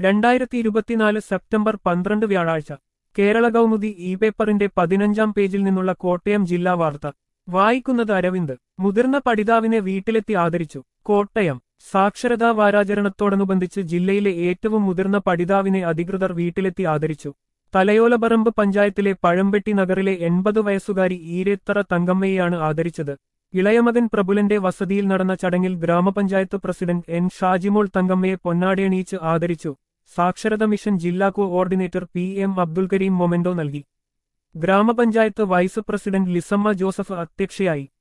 2024 September 12 വ്യാഴാഴ്ച Kerala Kaumudi E പേപ്പറിന്റെ 15-ാം പേജിൽ നിന്നുള്ള കോട്ടയം ജില്ലാ വാർത്ത വായിക്കുന്നത് അരവിന്ദ്. മുതിർന്ന പഠിതാവിനെ വീട്ടിലെത്തി ആദരിച്ചു. കോട്ടയം. സാക്ഷരതാ വാരാചരണത്തോടനുബന്ധിച്ച് ജില്ലയിലെ ഏറ്റവും മുതിർന്ന പഠിതാവിനെ അധികൃതർ വീട്ടിലെത്തി ആദരിച്ചു. തലയോലപറമ്പ് പഞ്ചായത്തിലെ പഴമ്പെട്ടി നഗറിലെ 80 വയസ്സുകാരി ഈരേത്തറ തങ്കമ്മയെയാണ് ആദരിച്ചത്. ഇളയമകൻ പ്രബുലന്റെ വസതിയിൽ നടന്ന ചടങ്ങിൽ ഗ്രാമപഞ്ചായത്ത് പ്രസിഡന്റ് എൻ ഷാജിമോൾ തങ്കമ്മയെ പൊന്നാടയണിയിച്ച് ആദരിച്ചു. സാക്ഷരത മിഷൻ ജില്ലാ coordinator P M Abdul Kareem memento നൽകി. Gramapanchayat vice president Lissamma Joseph അധ്യക്ഷയായി.